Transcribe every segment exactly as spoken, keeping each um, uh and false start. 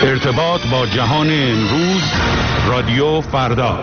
ارتباط با جهان امروز، رادیو فردا.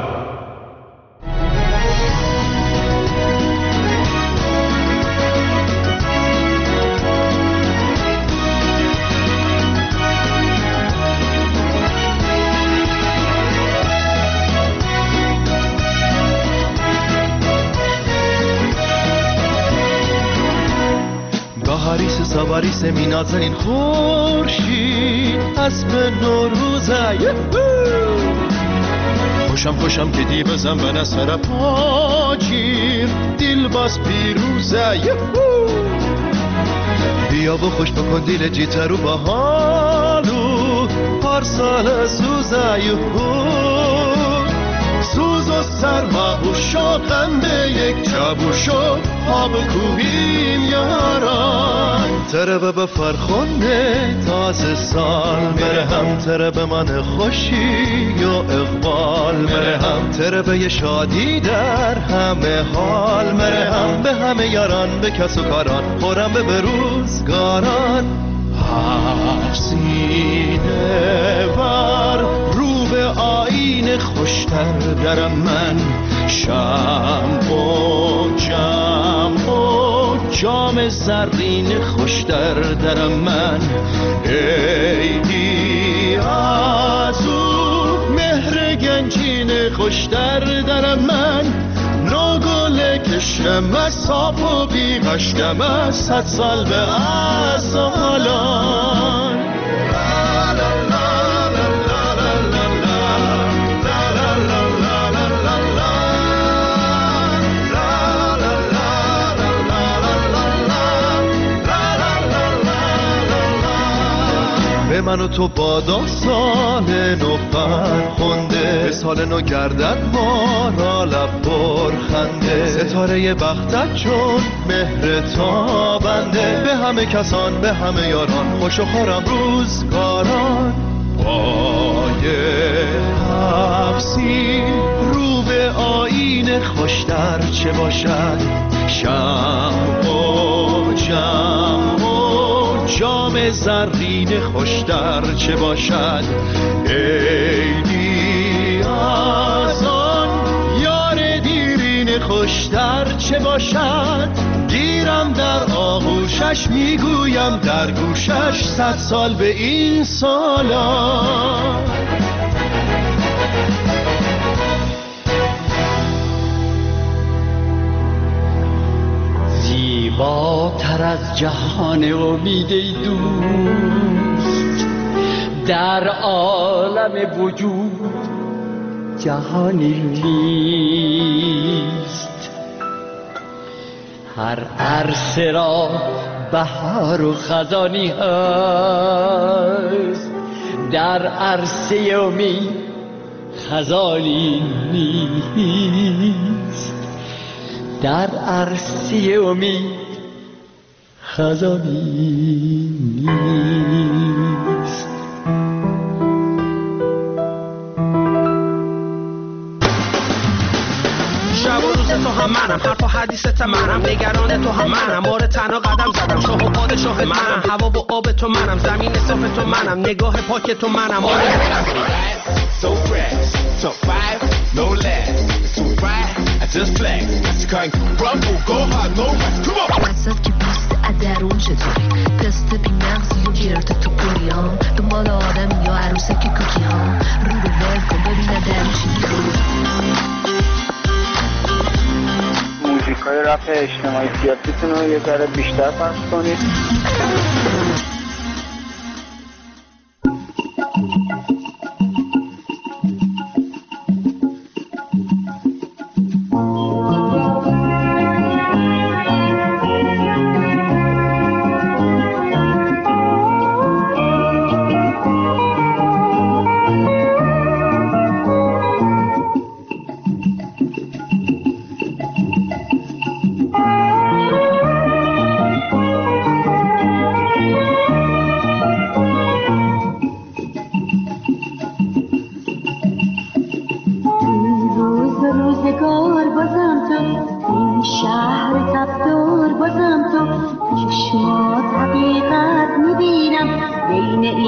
بهاریس سواریس مینازنین خورشید اسب نوروزه خوشم خوشم که دی بزن به نسر پاچیر دیل باز پیروزه بیا و خوش بکن دیل جیترو با حالو پارسال سوزه سوز و سرما و شاقم به یک جابو شد آب کوهیم یاران تره به فرخنده تازه سال مره هم تره به من خوشی و اقبال مره هم تره به شادی در همه حال مره هم به همه یاران به کس و کاران خورم به بروزگاران حسینه بر رو به آینه خوشتر درم من شم و جم و جام زرین خوشتر درم من ایدی از او مهر گنجین خوشتر درم من نوگل کشم از صاف و بیغشتم از صد سال به از حالان به من و تو بادا سال نو فرخنده به سال نو گردن ما را لب برخنده ستاره بختت چون مهر تابنده به همه کسان به همه یاران خوش و خورم روزگاران پای حفظی رو به آینه خوشتر چه باشد شم و جم و جام زرین خوشتر چه باشد ایدی از آن یار دیرین خوشتر چه باشد گیرم در آغوشش میگویم در گوشش صد سال به این سالا زیباتر از جهان امید دوست در عالم وجود جهانی نیست هر عرصه را بهار و خزانی هست در عرصه امید خزانی نیست در عرصه امید خزانی نیست شب و روز تو هم منم حرف و حدیثت منم نگران تو هم منم بار تنها قدم زدم شاه و پادشاه منم هوا و آب تو منم زمین صاف تو منم نگاه پاک تو منم So fresh, top five, no less. It's too bright, I just flex. You can't crumble, go hard, no rest. Come on. وسط که پوست ادرون چطوری پست بی مغزی و گرد تو قلیام دنبال آدم یا عروسک کوکی ها رو رو ول کن ببینه در چی موزیکای رپ اجتماعی سیاسیتون رو یه ذره بیشتر پخش کنید.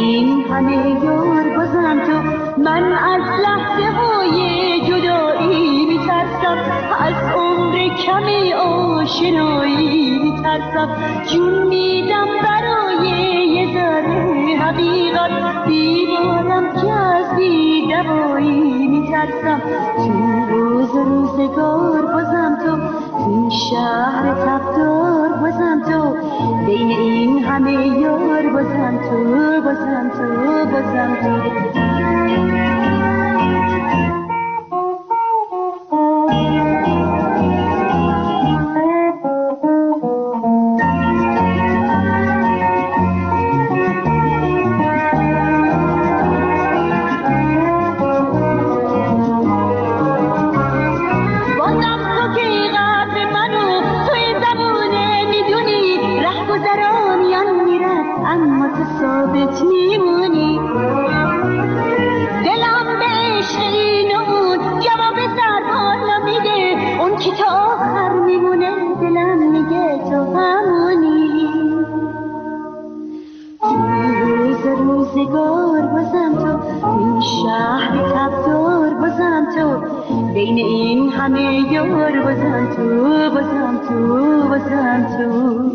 این همه یار بازم تو. من از لحظه های جدایی میترسم، از عمر کمی آشنایی میترسم. جون میدم برای یه ذره حقیقت، بیمارم که از بی دوایی میترسم. تو روز روزگار بازم تو، این شهر تبدار بازم تو، بین این همه یار بازم تو، بازم تو، بازم تو. ثابت میمونی، دلم به عشق این و اون جواب سرحالا میده، اون که تا آخر میمونه دلم میگه تو همونی. توی روز روزگار بازم تو، این شهر تبدار بازم تو، بین این همه یار بازم تو، بازم تو، بازم تو.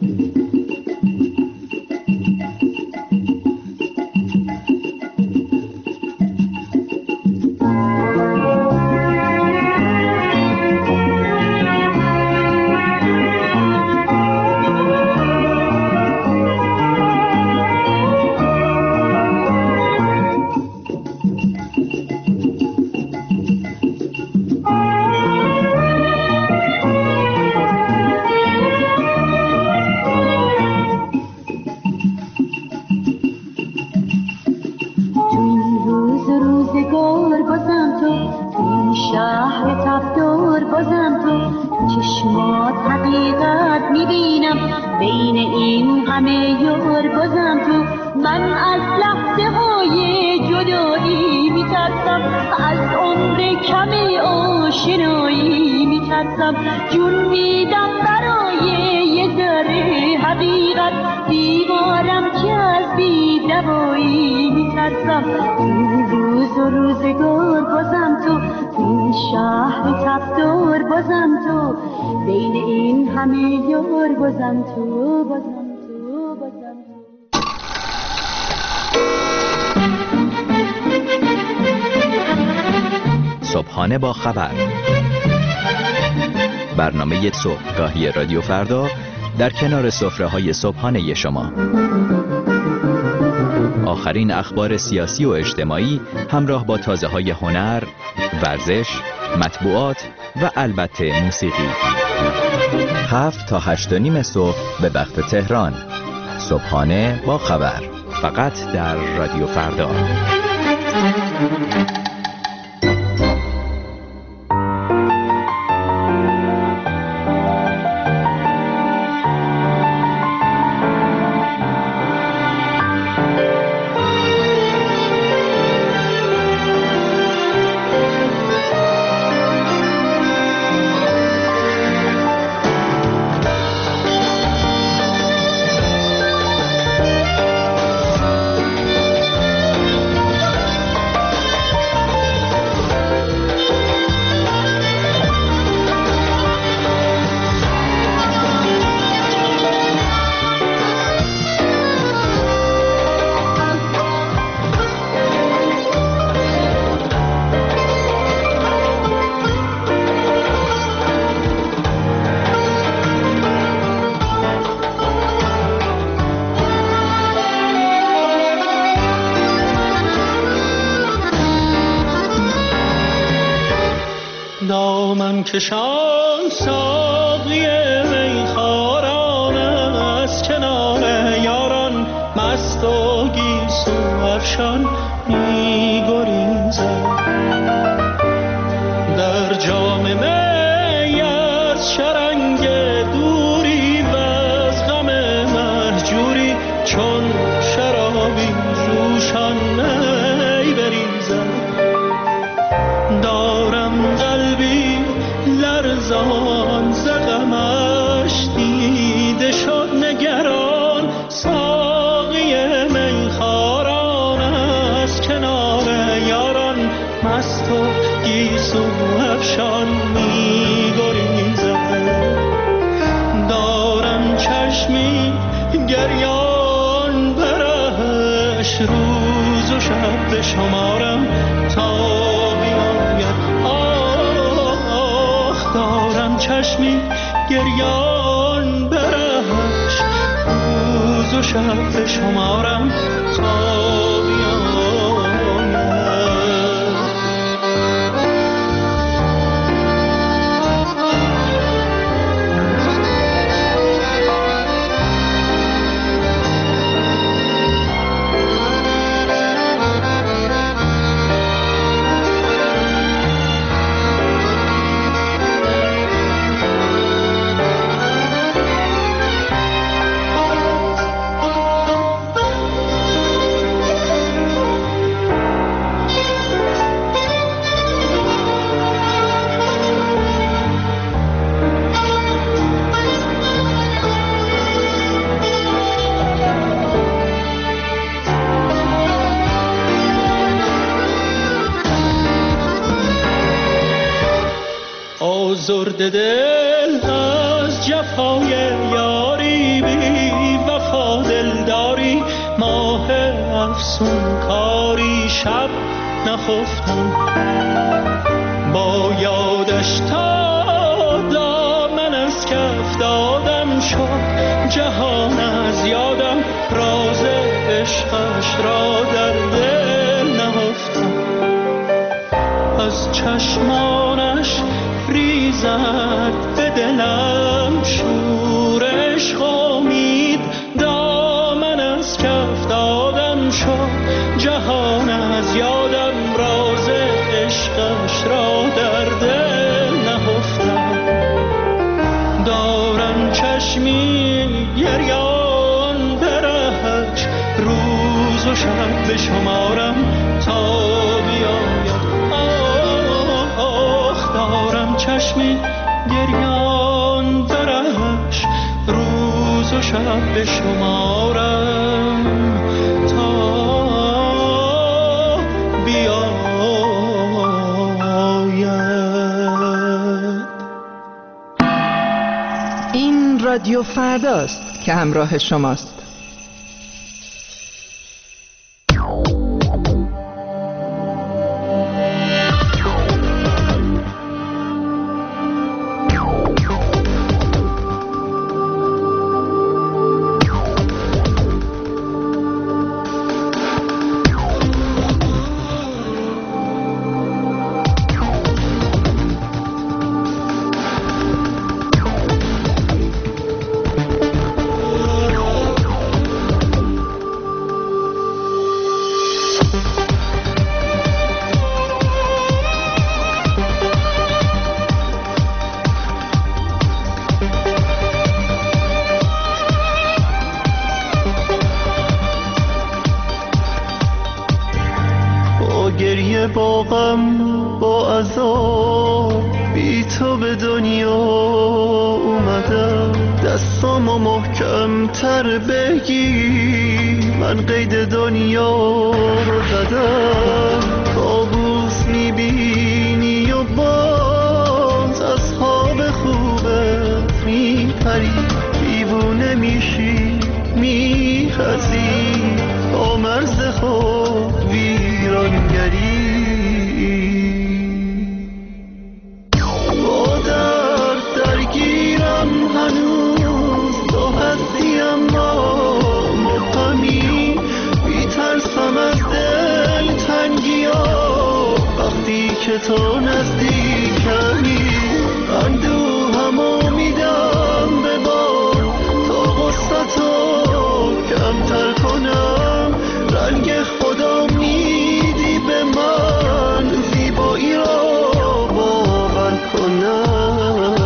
جون میدم برای یه ذره حقیقت، بیمارم که از بی دوایی میترسم. این روز و روزگار بازم تو، این شهر تبدار بازم تو، بین این همه یار بازم تو، بازم تو، بازم تو. صبحانه با خبر، برنامه صبحگاهی رادیو فردا در کنار سفره‌های صبحانه شما. آخرین اخبار سیاسی و اجتماعی همراه با تازه‌های هنر، ورزش، مطبوعات و البته موسیقی. هفت تا هشت و نیم صبح به وقت تهران. صبحانه با خبر، فقط در رادیو فردا. دامن کشان ساقی میخواران، از کنار یاران مست و گیسو افشان میگریزد. در جام می از شرنگ دوری و از غم مهجوری، چون شرابی جوشان می بریزد. دارم قلبی لرزان ز غمش، دیده شد نگران ساقی میخوار ترسو افشان می گریزد. دارم چشمی گریان برش، روز و شب به شمارم تا بیاید. آخ دارم چشمی گریان برش، روز و شب به شمارم تا آزرده دل از جفای یاری، بی وفا دلداری، ماه افسون کاری. شب نخفتم با یادش تا دامن از کف دادم شد جهان از یادم، راز عشقش را در دل نهفتم. از چشمانش ریزد به دلم شور عشق امید، دامن از کف دادم شد جهان از یادم، راز عشقش را در دل نهفتم. دارم چشمی گریان برهش، روز و شب به شمارم تا بیاید. آخ دارم چشمی گریان برهش، روز و شب به شمارم تا بیاید. این رادیو فرداست که همراه شماست. با غم با عذاب بی تو به دنیا اومدم، دستامو محکم تر بگیر من قید دنیا رو زدم. کابوس میبینی و باز از خواب خوبت میپری، دیوونه میشی میخزی با مرز خواب ویرانگری. با درد درگیرم هنوز تو هستی اما مبهمی، میترسم از دل تنگی ها وقتی که تو نزدیکمی. اندوهمو میدم به بار تا غصتو کمتر کنم، رنگ خدا میدی به من زیبایی را باور کنم.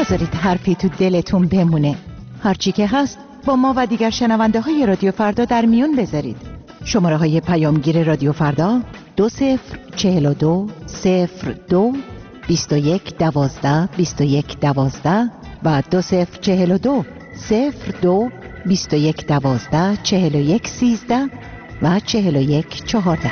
نذارید حرفی تو دلتون بمونه. هرچی که هست با ما و دیگر شنونده های رادیو فردا در میون بذارید. شماره های پیامگیر رادیو فردا دو صفر چهل و دو صفر دو بیست و یک دوازده بیست و یک دوازده و دو صفر چهل و دو صفر دو بیست و یک دوازده چهل و یک سیزده و چهل و یک چهارده.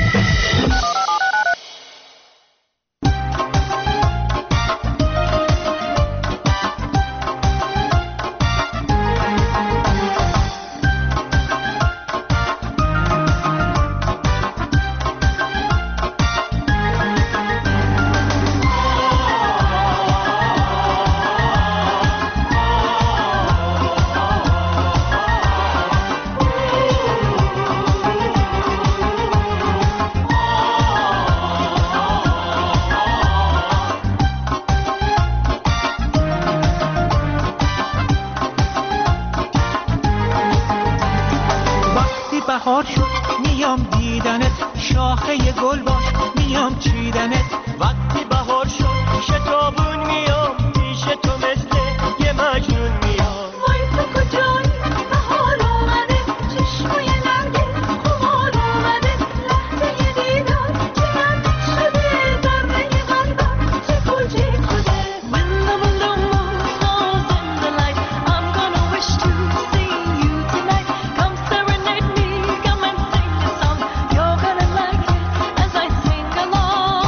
بهار شد میام دیدنت، شاخه گل باش میام چیدنت. وقتی بهار شد شتابون میام پیش تو مثل یه مجنون میام. وای تو کجایی بهار آمده، چشمای نرگس خمار آمده، لحظه دیدار چقدر شده ذره قلبم چه کلچه شده. When the window moves goes in the light, I'm gonna wish to see you tonight. Come serenade me, come and sing a song. You're gonna like it as I sing along.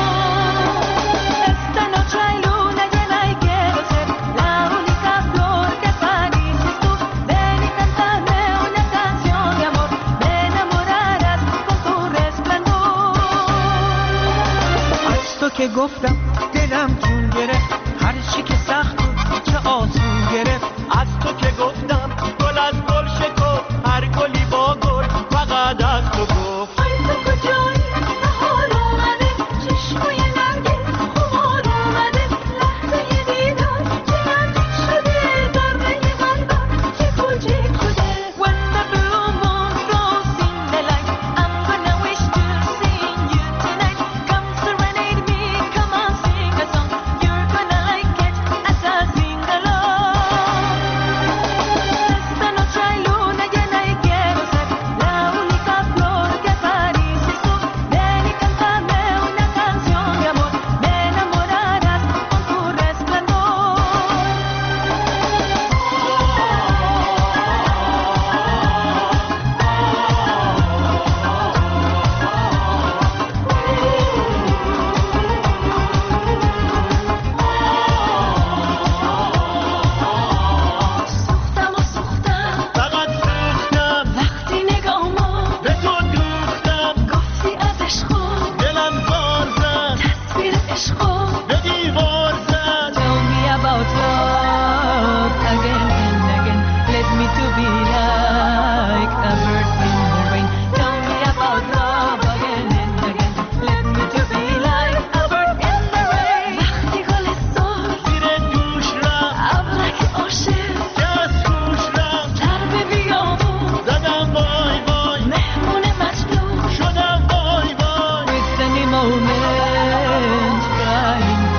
Esta noche hay luna llena y quiero ser la única flor que acaricies tú. Ven y cántame una canción de amor, me enamorarás con tu resplandor. از تو که گفتم دلم جون گرفت، هر چی که سخت بود چه آسون گرفت. از تو که گفتم گل از گل شکفت، هر گلی با گل فقط از تو گفت. وای تو کجایی بهار آمده، چشمای نرگس خمار آمده، لحظه دیدار چقدر شده ذره قلبم چه کلچه شده. When the blue moon goes in the light, I'm gonna wish to see you tonight. Come serenade me, come on sing a song. You're gonna like it as I sing along. Esta noche hay luna llena y quiero ser la única flor que acaricies tú. Ven y cántame una canción de amor, me enamorarás con tu resplandor. سوختم و سوختم فقط سوختم وقتی نگاهمو به تو دوختم، گفتی از عشقو دلم زار زد تصویر عشقو به دیوار زد. Tell me about love again and again. Let me to be like a bird in the rain. Tell me about love again and again. Let me to be like a bird in the rain. وقتی گل سرخ زیر دوش رفت ابرک عاشق که از گوش رفت، سر به بیابون زدم وای وای مهمون مجنون شدم وای وای. With any moment crying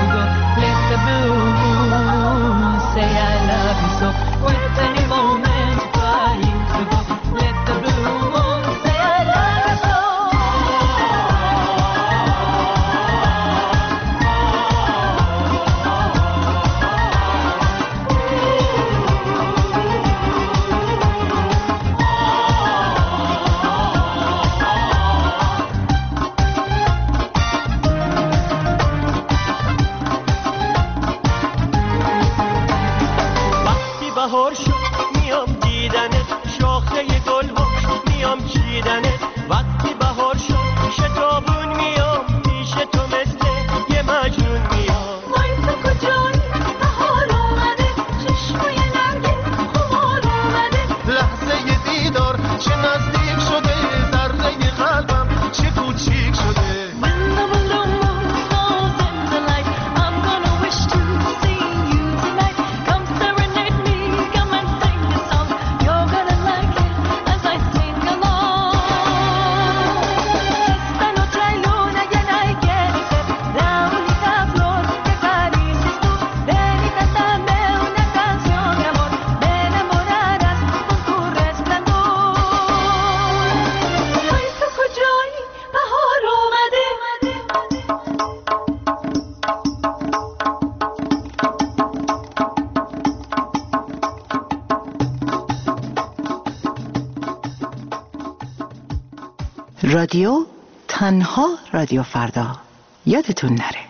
رادیو تنها رادیو فردا، یادتون نره.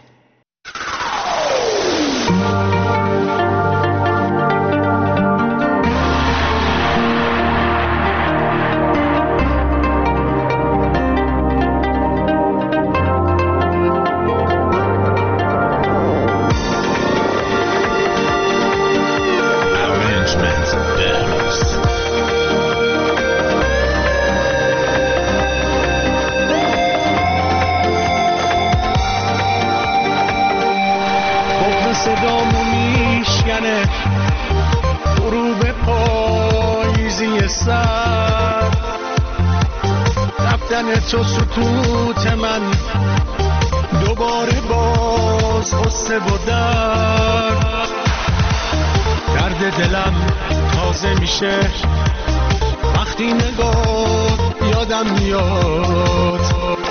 تو سکوت من دوباره باز غصه و درد درد دلم تازه میشه وقتی نگاه یادم میاد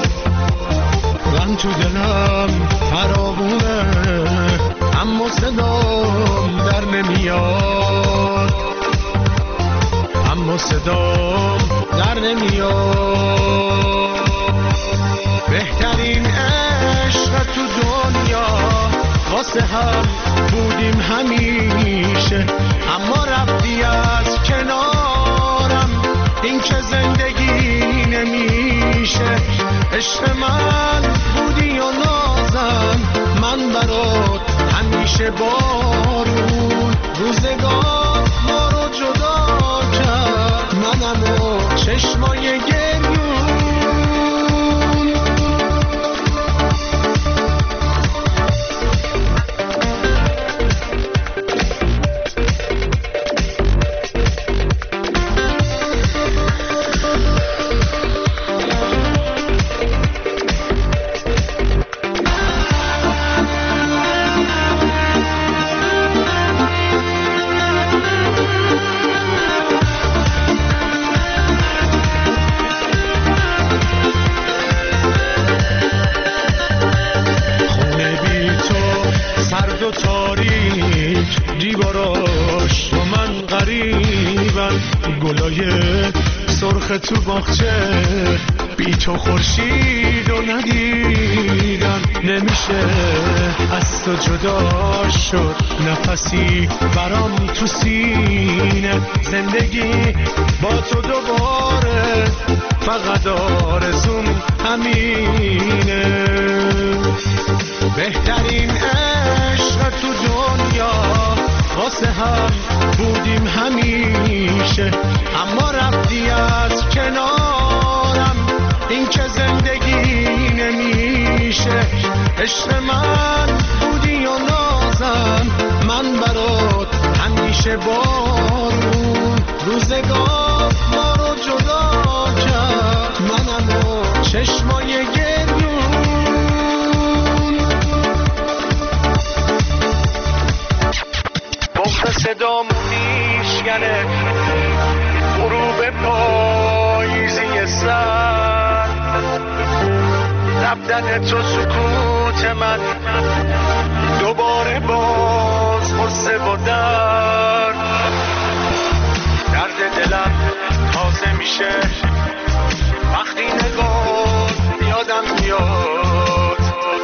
غم تو دلم فراوونه اما صدام در نمیاد اما صدام در نمیاد بهترین عشق تو دنیا واسه هم بودیم همیشه اما رفتی از کنارم این که زندگی نمیشه عشق من بودی و نازم من برات همیشه بارون روزگار ما رو جدا کرد منم و چشمای گریون تو باغچه بی تو خورشید و ندیدم نمیشه از تو جدا شد نفسی برام تو سینه زندگی با تو دوباره فقط آرزوم همینه بهترین عشق تو دنیا واسه هم بودیم همیشه اما رفتی از کنارم این که زندگی نمیشه عشق من بودی و نازم من برات همیشه بارون روزگار ما رو جدا کرد منم و چشمای گریون بغض صدام میشکنه غروب پاییزی سر رفتن تو سکوت من دوباره باز غصه و درد درد دلم تازه میشه وقتی نگاه یادم میاد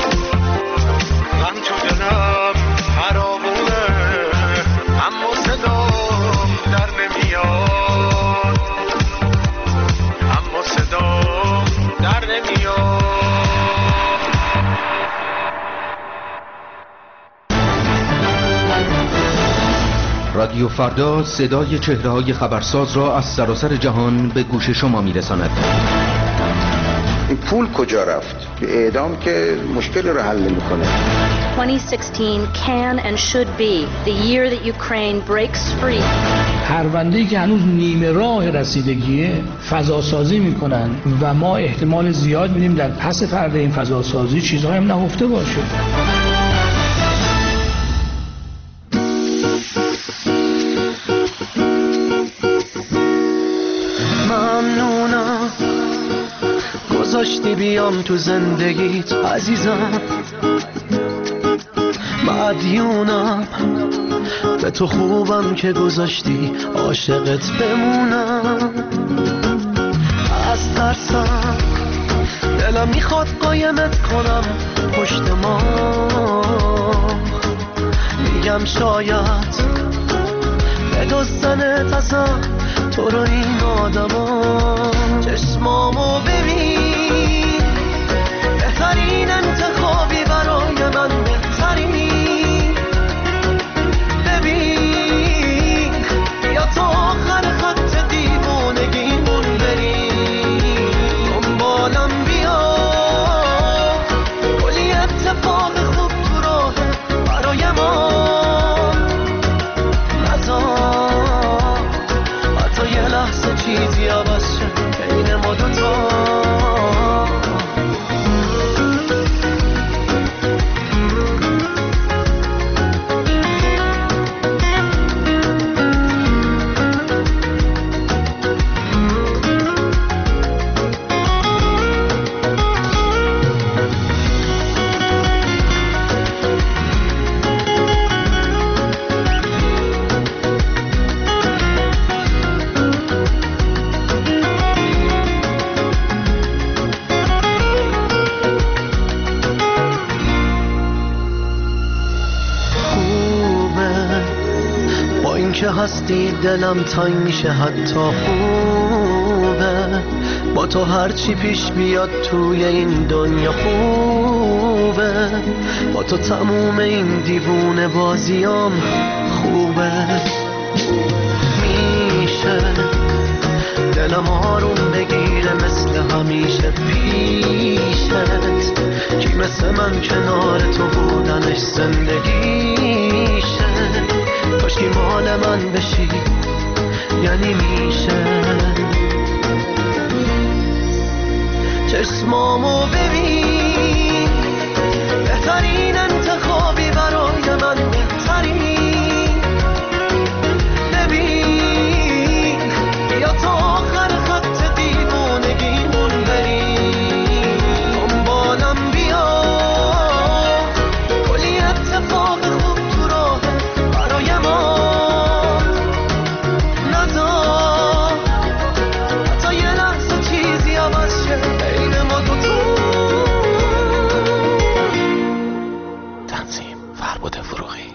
غم تو دلم فراوونه اما صدام در نمیاد اما صدام در نمیاد رادیو فردا صدای چهره‌های خبرساز را از سراسر جهان به گوش شما می‌رساند. این پول کجا رفت؟ اعدام که مشکلی رو حل نمی‌کنه. twenty sixteen can and should be the year that Ukraine breaks free. پرونده‌ای که هنوز نیمه راه رسیدگیه فضاسازی می‌کنن و ما احتمال زیاد می‌دیم در پس پرده این فضاسازی چیزهایی هم نهفته باشه. گذاشتی بیام تو زندگیت عزیزم مدیونم به تو خوبم که گذاشتی عاشقت بمونم از ترسم دلم میخواد قایمت کنم پشت ما، میگم شاید بدزدنت ازم تو رو این آدما. چشمامو ببین، بهترین انتخابی برای من، بهترین. ببین یا تا آخر خط دیوونگیمون بریم، دنبالم بیا، کلی اتفاق خوب تو راه برای ما. نذار حتی یه لحظه چیزی عوض شه بین ما دوتا. که هستی دلم تنگ میشه حتی خوبه، با تو هرچی پیش بیاد توی این دنیا خوبه، با تو تموم این دیوونه بازیام خوبه. میشه دلم آروم بگیره مثل همیشه پیشت، کی مثل من کنار تو بودنش زندگیشه. کاشکی مال من بشی یعنی میشه. چشمامو ببین، بهترین انتخابی برای من، بهترین. ببین یا تا آخر خط دیوونگیمون بریم، دنبالم بیا، کلی اتفاق خوب تو راه برای ما. نذار حتی یه لحظه چیزی عوض شه بین ما دوتا. تنظیم فرباد فروغی.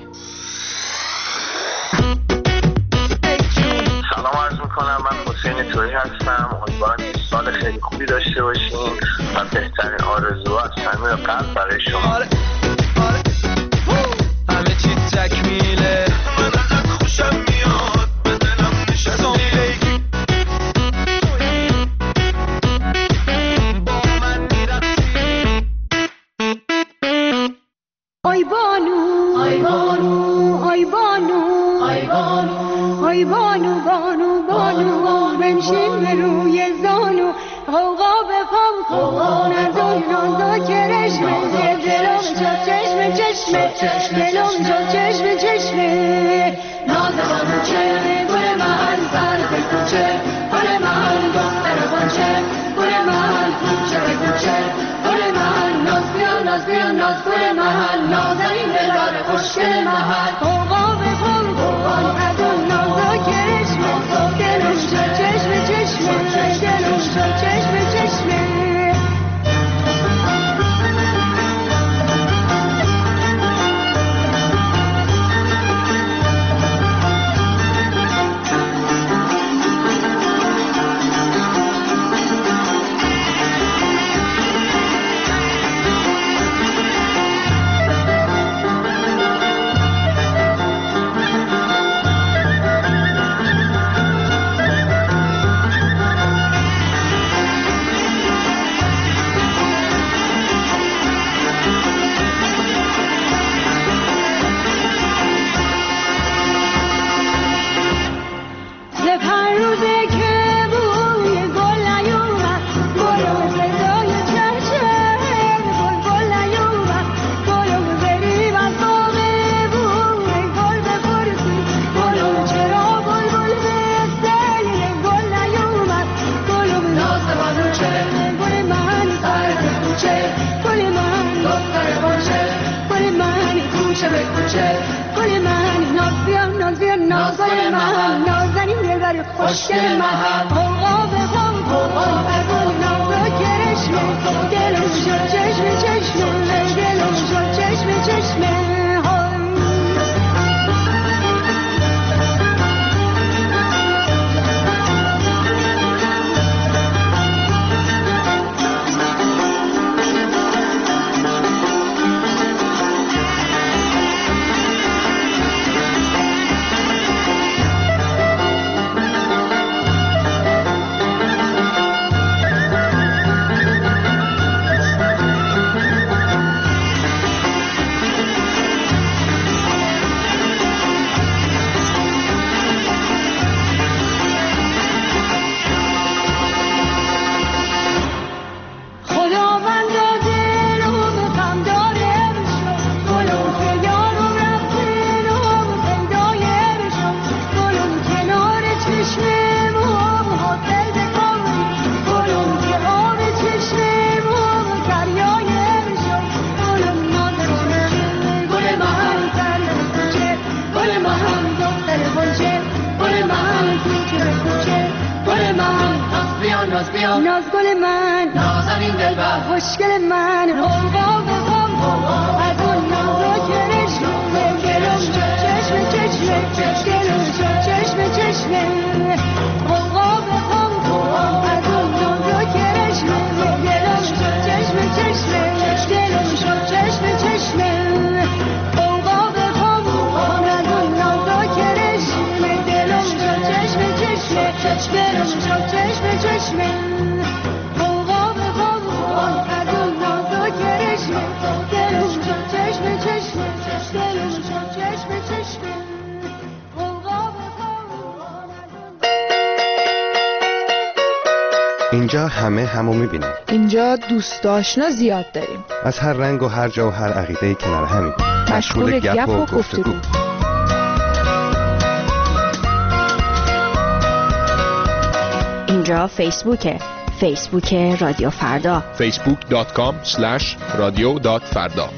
سلام عرض میکنم، من حسین تویی هستم. امیدوارم این سال خیلی خوبی داشته باشین و بهترین آرزوها از صمیم قلب برای شما. آره آره همه چی تکمیله، من ازت خوشم میاد، به دلم نشستی با من میرفتی. آی بانو آی بانو آی بانو آی بانو آی بانو بانو بانو بنشین به روی زانو، غوغا به پام کن ندای نازا کرشمه، دلم جا چشمه چشمه، دلم جا چشمه چشمه. نازم چه گل من سر به کوچه، گل من دختر بانچه، گل من کوچه به کوچه، گل من ناز بیا ناز بیا ناز، گل من نازنین دلار خوشگل من. غوغا به پام کن ندای نازا کرشمه، دلم جا چشمه چشمه، دلم جا چشمه چشمه. دختر خوشگل من قوقا به قوم قوقا بگون نام کرشمه دلم شد چشم چشمه دلم شد چشم چشمه ناز گل من نازنین دلبر خوشگل من قوقا به قوم از اون ناز کرشمه دلم شد چشم چشمه دلم شد چشم چشمه قوقا به قوم از اون ناز کرشمه دلم شد چشم چشمه دلم شد چشم چشمه قوقا به قوم از اون ناز کرشمه دلم شد چشم چشمه دلم شد چشم چشمه اینجا همه همو میبینیم. اینجا دوست آشنا زیاد داریم. از هر رنگ و هر جا و هر عقیده کنار همین. مشغول گپ و گفتگو. اینجا فیسبوکه. فیسبوک رادیو فردا. فیسبوک دات کام اسلش رادیو دات فردا.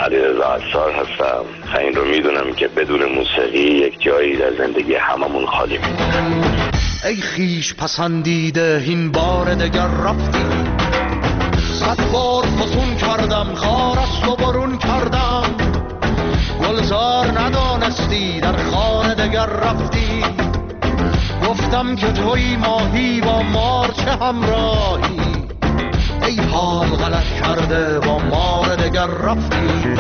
علیرضا عصار هستم. این رو میدونم که بدون موسیقی یک جایی در زندگی هممون خالی میمونه. ای خیش پسندیده این بار دگر رفتی، صد بار فسون کردم خارست و برون کردم، گلزار ندانستی در خانه دگر رفتی، گفتم که توی ماهی با مار چه همراهی، ای حال غلط کرده با مار دگر رفتی.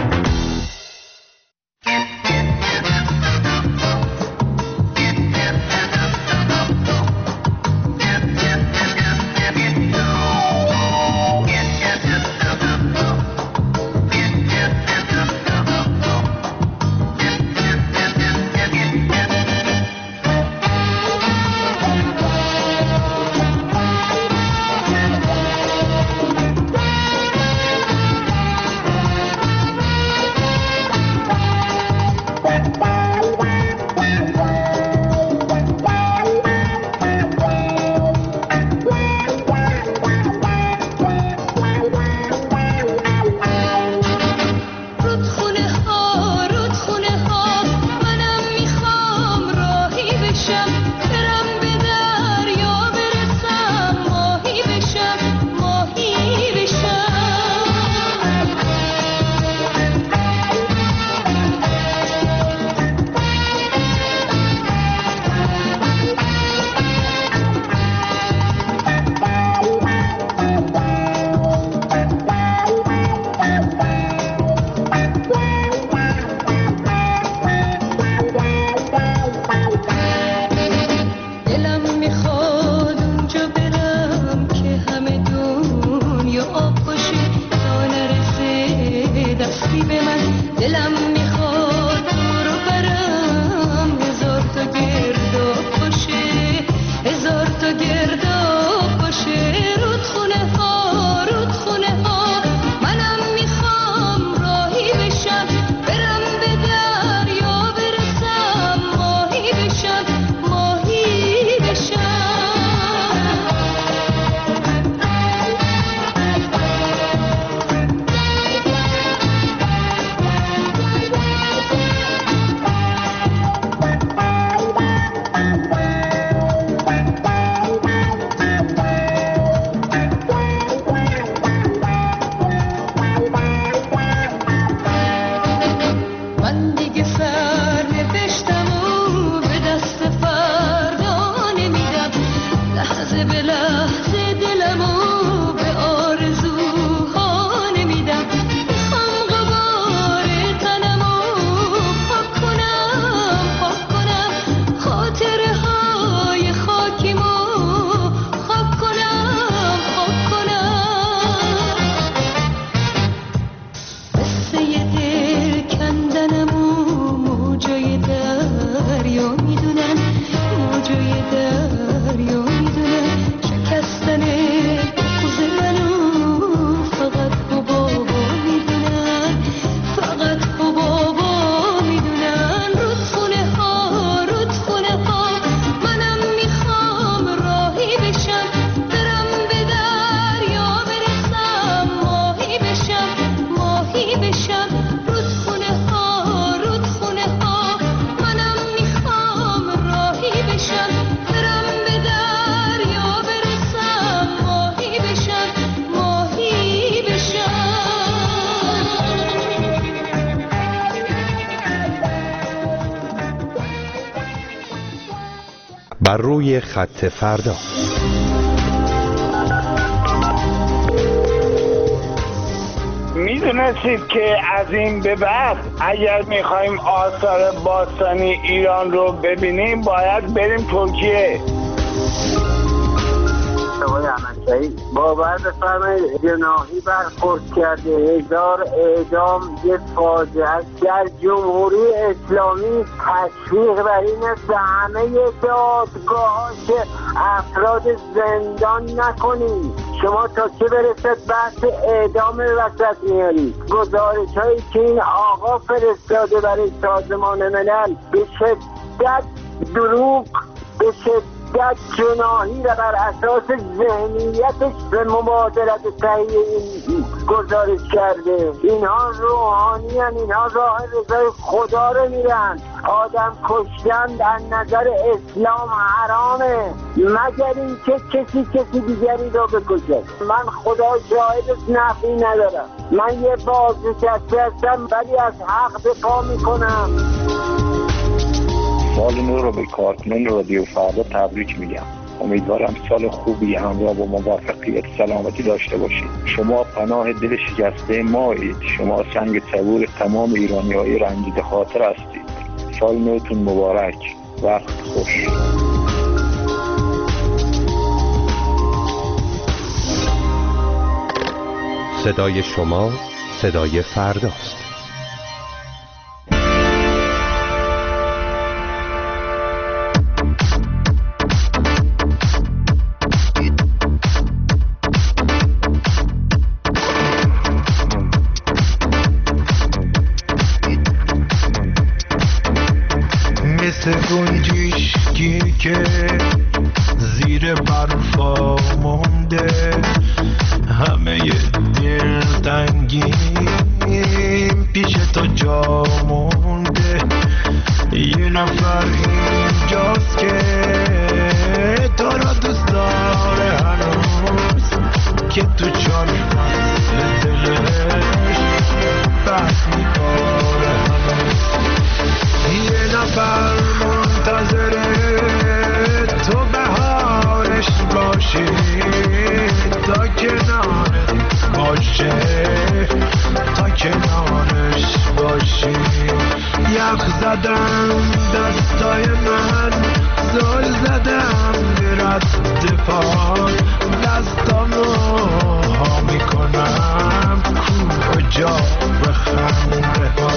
بر روی خط فردا. میدونستید که از این به بعد اگر میخوایم آثار باستانی ایران رو ببینیم باید بریم ترکیه؟ آقای احمدشاهی باور بفرمایید جناحی برخورد کرده، هزار اعدام یه فاجعه در جمهوری اسلامی. تشویق بر این است به همه دادگاه که افراد زندان نکنید. شما تا چه برسد بحث اعدام وسط میارید؟ گزارش هایی که این آقا فرستاده برای سازمان ملل به شدت دروغ، به شدت شدت جناحی را بر اساس ذهنیتش به مبادرت تهیه این گزارش کرده. اینها روحانی هن، اینها راه رضای خدا رو میرن. آدم کشتن از نظر اسلام حرامه مگر این که کسی کسی دیگری رو بکشه. من خدا شاهدش نفی ندارم، من یه بازنشسته هستم ولی از حق دفاع میکنم. سال نو رو به کارکنان رادیو فردا تبریک میگم. امیدوارم سال خوبی همراه با موفقیت سلامتی داشته باشید. شما پناه دل شکسته مایید. شما سنگ صبور تمام ایرانی‌های رنجیده خاطر هستید. سال نوتون مبارک. وقت خوش. صدای شما صدای فرداست. مثل گنجشکی که زیر برفا مونده، همه دلتنگیم پیش تو جا مونده. یه نفر اینجاست که تو را دوست داره هنوز، که تو چار فصل دلش بحث میکنه هنوز. یه نفر منتظره تو بهارش باشی، تا کنارت باشه، تا کنارش باشی. یخ زدم دستای من، زل زدم رد پا، دستامو ها میکنم کجا بخنده ها.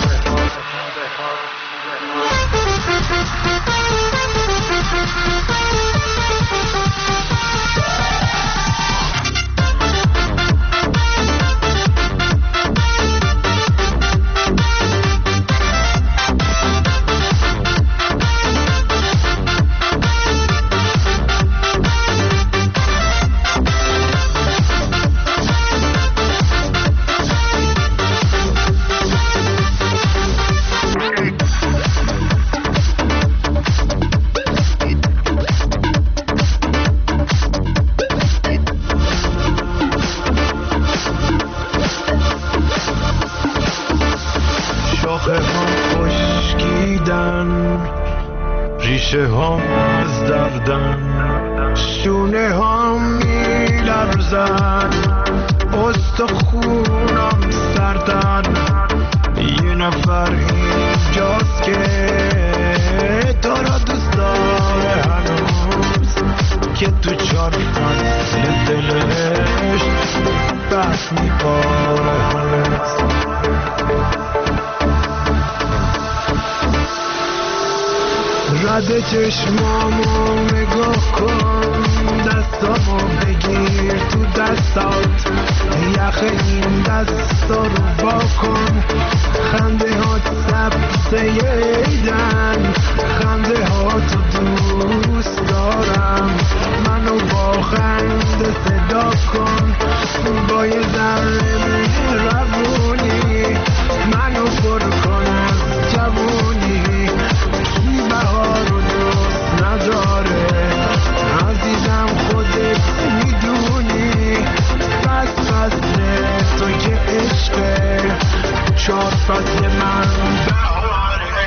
ریشه هم از دردن، شونه هم میلرزن، استخونم سردن. یه نفر اینجاست که تو را دوست داره هنوز، که تو چار فصل دلش بس میباره هنوز. رد چشمامو نگاه کن، دستامو بگیر تو دستات، یخ این دستا رو با کن. خنده هات سبزه ایدن، خنده هاتو دوست دارم. منو با خنده صدا کن، با یه ذره مهربونی منو پر کن از جوونی. بهار رو دوست نداره عزیزم، خودت میدونی. پس فصل تو که عشقه، چار فصل من بهاره.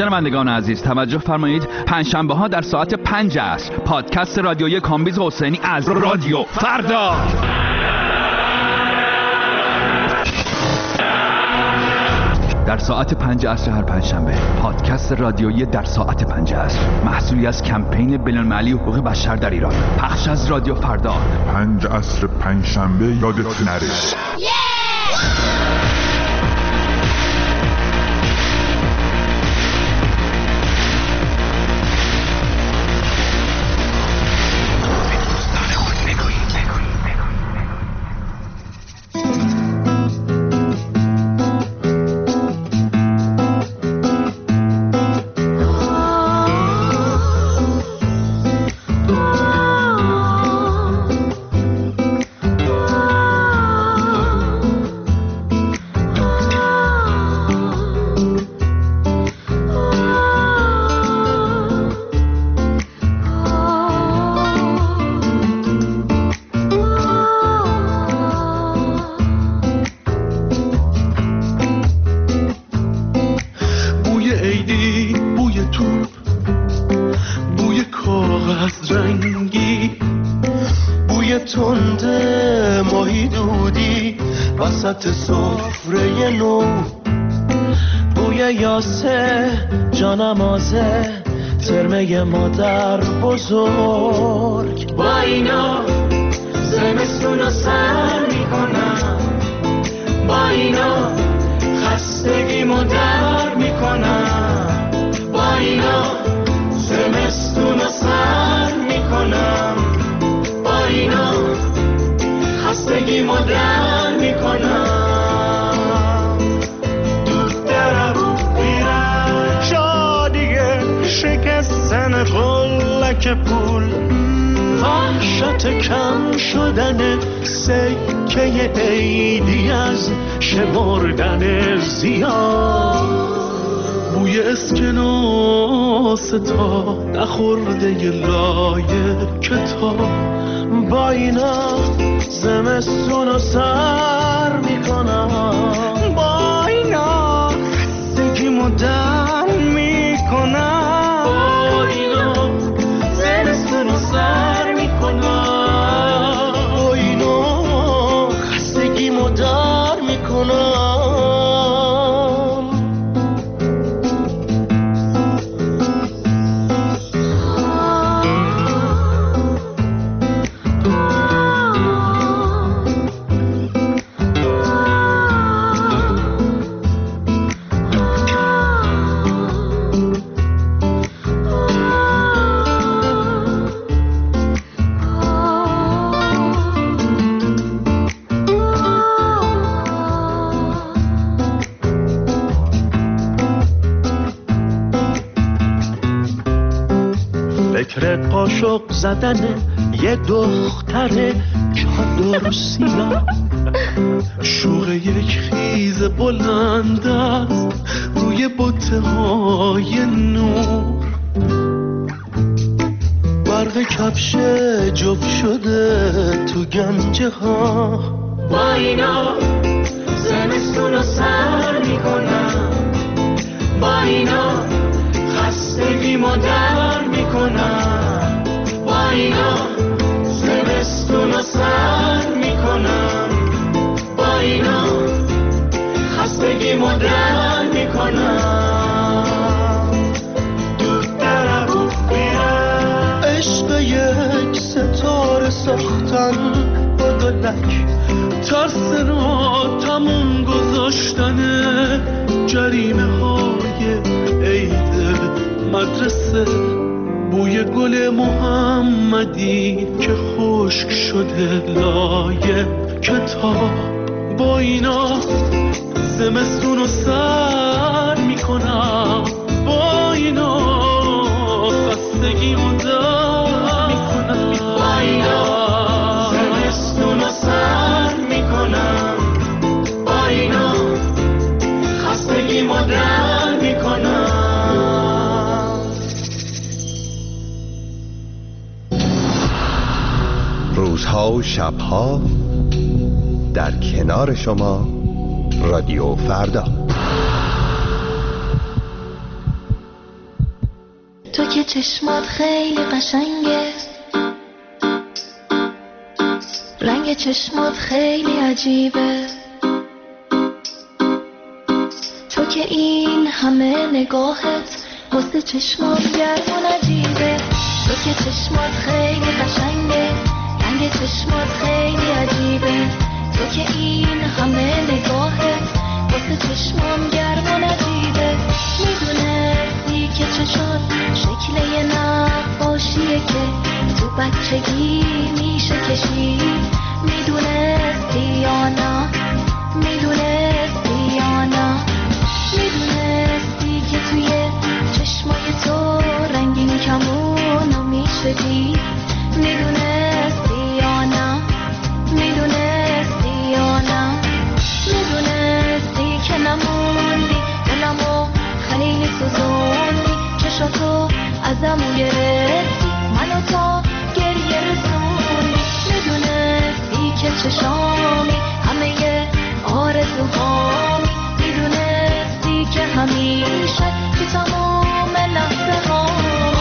شنوندگان عزیز توجه فرمایید، پنجشنبه ها در ساعت پنج عصر پادکست رادیویی کامبیز حسینی از رادیو فردا. در ساعت پنج عصر هر پنجشنبه پادکست رادیویی در ساعت پنج عصر، محصولی از کمپین بین‌المللی حقوق بشر در ایران، پخش از رادیو فردا. پنج عصر پنجشنبه یادت نره. سفره نو، بوی یاسه جانمازه، ترمه مادر بزرگ. با اینا زمستونو سر میکنم، با اینا خستگیمو در میکنم، با اینا زمستونو سر میکنم، با اینا خستگیمو در میکنم. شکستن قلک پول، وحشت کم شدن سکه عیدی از شمردن زیاد، بوی اسکناس تا نخورده لایه کتاب. با اینا زمستونو سر میکنم، با اینا خستگیمو در میکنم، سر میکنم، با اینو خستگیمو در میکنم. فکر قاشق زدن یه دختر چادر سیاه، شوق یک خیز بلند است روی بوته های نور، برق کفش جب شده تو گنجه ها. با اینا زمستونو سر میکنم، با اینا خستگیمو در میکنم، با اینا زمستونو سر میکنم، با اینا خستگیمو در میکنم. دود در رو میرم، عشق یک ستاره ساختن با دلک، ترس را تموم گذاشتن جریمه های عید مدرسه، بوی گل محمدی که خشک شده لایه کتاب. با اینا زمستونو سر میکنم، با اینا خستگیمو در میکنم، با اینا زمستونو سر میکنم، با اینا خستگیمو در میکنم. روزها و شبها در کنار شما رادیو فردا. تو که چشمات خیلی قشنگه، رنگ چشمات خیلی عجیبه، تو که این همه نگاهت واسه چشمات گرم و نجیبه، تو که چشمات خیلی قشنگه، رنگ چشمات خیلی عجیبه، تو که این همه نگاهت واسه چشمام گرم و نجیبه. میدونستی که چشات شکل یه نقاشیه که تو بچگی میشه کشید، میدونستی یا نه، میدونستی یا نه، میدونستی که توی چشمای تو رنگین کمونو میشه دید، میدونستی یا نه، میدونستی یا نه، میدونستی که نموندی دلمو خیلی سوزوندی، چشاتو ازمو گرفتی منو تا گریه رسوندی، میدونستی که چشامی همه آرزوهامی، میدونستی که همیشه تو تمام لحظه ها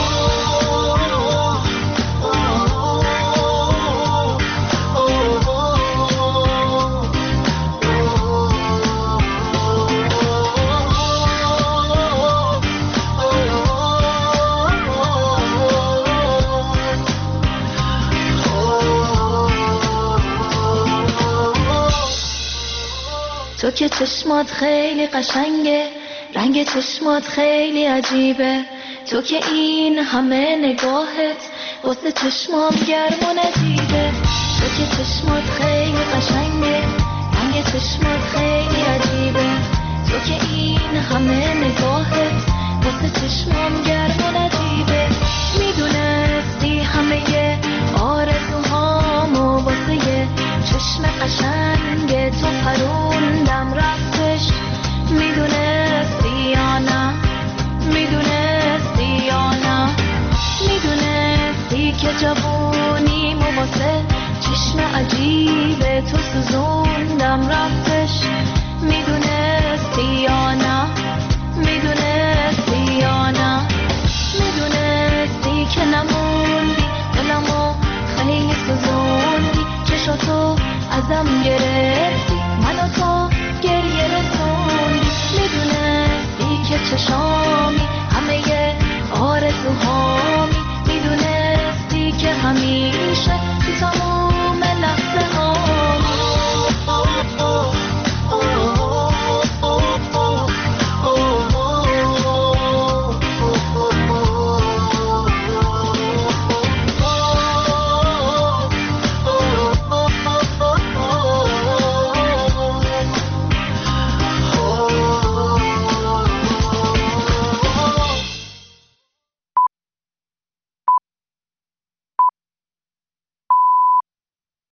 تو که چشمات خیلی قشنگه، رنگ چشمات خیلی عجیبه، تو که این همه نگاهت واسه چشمام گرم و نجیبه، تو که چشمات خیلی قشنگه، رنگ چشمات خیلی عجیبه، تو که این همه نگاهت واسه چشمام گرم و نجیبه، میدونستی همه آرزوهامو واسه یه چشم قشنگ تو پروندم رفتش، میدونستی یا نه، میدونستی یا نه، میدونستی که جوونیمو واسه چشم عجیب تو سوزوندم رفتش، میدونستی یا نه، میدونستی یا نه، میدونستی که نموندی دلمو خیلی سوزوندی، چشاتو ازم گرفتی منو تا گریه رسوندی، میدونستی که چشامی همه آرزوهامی، میدونستی که همیشه